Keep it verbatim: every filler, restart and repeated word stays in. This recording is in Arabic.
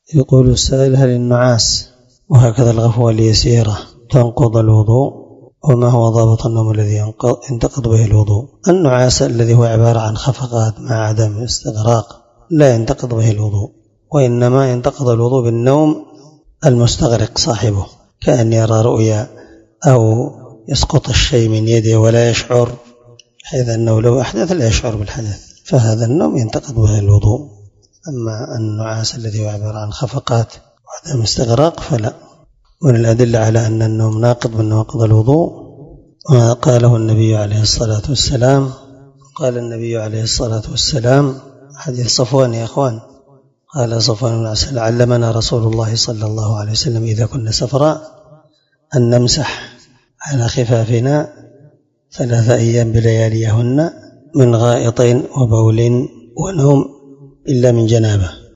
يقول السائل: هل النعاس وهكذا الغفوة اليسيرة تنقض الوضوء؟ وما هو ضابط النوم الذي ينتقض به الوضوء؟ النعاس الذي هو عبارة عن خفقات مع عدم استغراق لا ينتقض به الوضوء، وإنما ينتقض الوضوء بالنوم المستغرق صاحبه، كأن يرى رؤيا أو يسقط الشيء من يده ولا يشعر، حيث أنه لو أحدث لا يشعر بالحدث، فهذا النوم ينتقض به الوضوء. أما النعاس الذي هو عبارة عن خفقات وعدم استغراق فلا. من الأدلة على أن النوم ناقض من نواقض الوضوء ما قاله النبي عليه الصلاة والسلام. قال النبي عليه الصلاة والسلام حديث صفوان يا أخوان، قال صفوان بن عسل: علمنا رسول الله صلى الله عليه وسلم إذا كنا سفراء أن نمسح على خفافنا ثلاث أيام بلياليهن من غائط وبول ونوم إلا من جنابه.